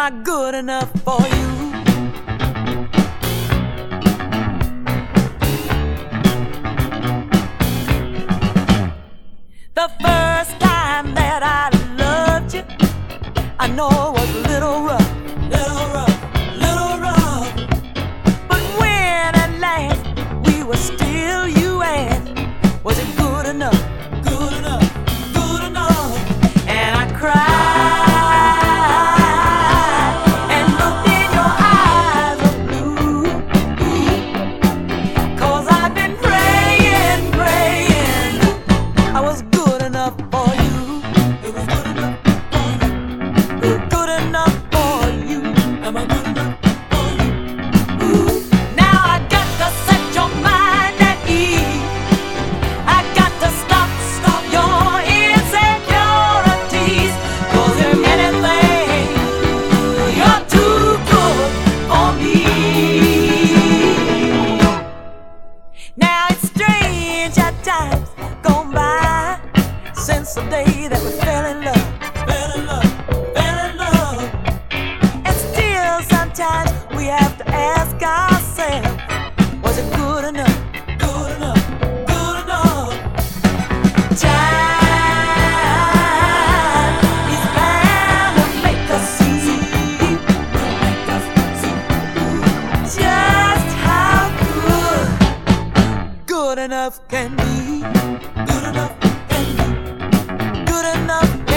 I good enough for you? The first time that I loved you, I know it was a little rough, little rough, little rough. But when at last we were still, you asked, was it good enough? Good enough, good enough. And I cried and looked in your eyes of blue, 'cause I've been praying, praying I was good enough for you. It was good enough for you. Good enough for you. Am I good enough for you? Ooh. Now I got to set your mind at ease. I got to stop your insecurities. 'Cause if anything, you're too good for me. Now it's strange at times gone by since the day that we fell in love, fell in love, fell in love. And still sometimes we have to ask ourselves, was it good enough? Good enough, good enough. Time is bound to make us see, just how good enough can be. Good enough can be. Good enough.